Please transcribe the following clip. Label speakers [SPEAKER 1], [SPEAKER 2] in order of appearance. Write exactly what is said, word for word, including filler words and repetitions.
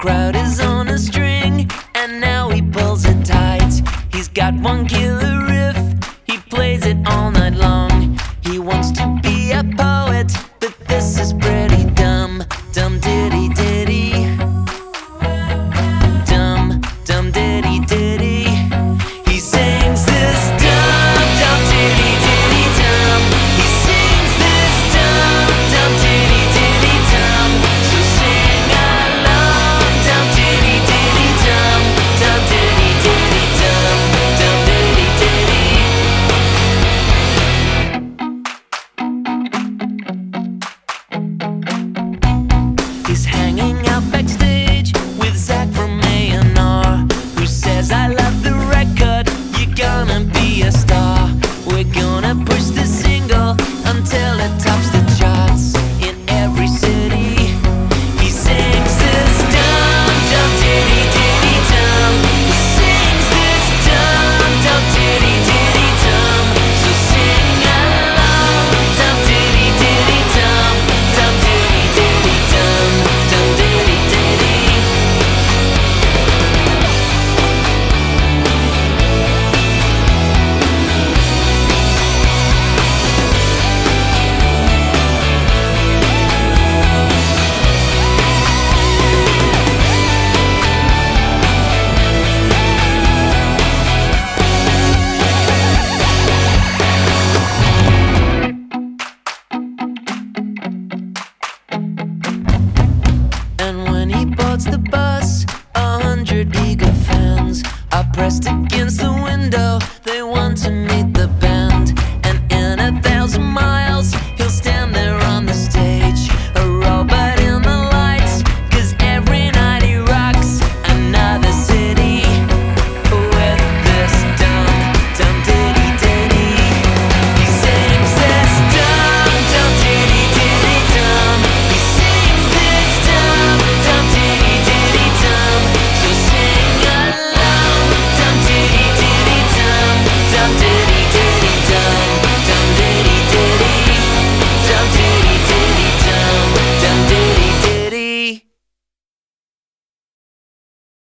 [SPEAKER 1] crowd is on a string, and now he pulls it tight. He's got one killer riff, he plays it all night long. He wants to be a poet, but this is pretty dumb. Dumb ditty ditty. Dumb, dumb ditty ditty. He sings this dumb, dumb ditty ditty dumb. He sings this dumb, dumb ditty ditty dumb. So sing along, dumb ditty ditty dumb. Dumb ditty ditty dumb. Dumb ditty ditty. He's hanging out backstage with Zach from A and R, who says, I love the record, you're gonna be a star. We're gonna push this single until it tops the charts in every city. He sings this dumb, dumb ditty ditty dumb. He sings this dumb, dumb ditty ditty dumb. So sing along, dumb ditty ditty dumb. Dumb ditty ditty dumb. Dumb ditty ditty. And when he boards the bus, a hundred eager fans are pressed against the window. They want to meet the